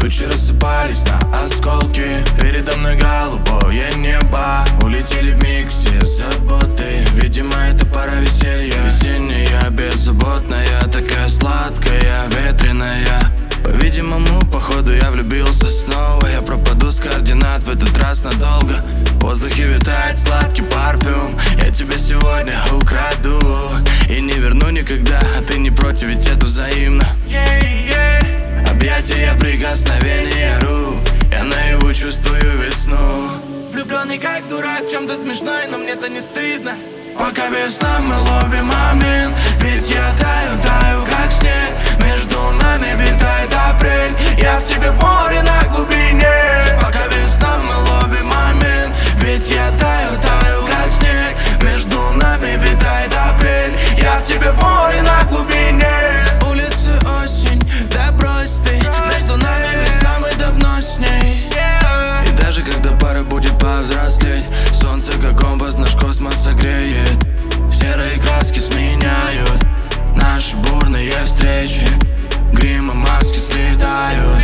Тучи рассыпались на осколки. Передо мной голубое небо. Улетели вмиг все заботы. Видимо, это пора веселья. Весенняя, беззаботная, такая сладкая, ветреная. По-видимому, походу я влюбился снова. Я пропаду с координат в этот раз надолго. В воздухе витает сладкий парфюм. Я тебя сегодня украду и не верну никогда. А ты не против, ведь это взаимно. Объятия, прикосновения рук. Я наяву чувствую весну. Влюбленный как дурак, в чем-то смешной, но мне-то не стыдно. Пока весна, мы ловим момент. Ведь я таю, таю, как снег. Между нами витает апрель. Я в тебе в море на глубине. Пока весна, мы ловим момент. Ведь я таю, таю, как снег. Между нами витает апрель. Я в тебе в море на глубине. Улицы осень, да брось ты. Между нами весна, мы давно с ней. И даже когда пара будет повзрослеть, солнце как компас наш космос согреет. Серые краски сменяют наши бурные встречи. Грим и маски слетают.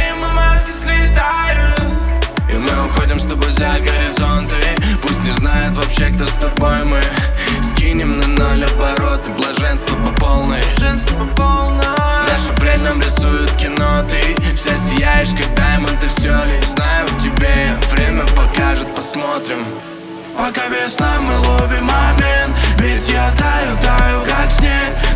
И мы уходим с тобой за горизонты. Пусть не знает вообще, кто с тобой мы. Скинем на ноль обороты, блаженство по полной. Наш апрель нам рисует кино. Ты вся сияешь, как даймонд, и все ли знаю в тебе. Время покажет, посмотрим. Пока весна, мы ловим момент. Ведь я таю, таю, как снег.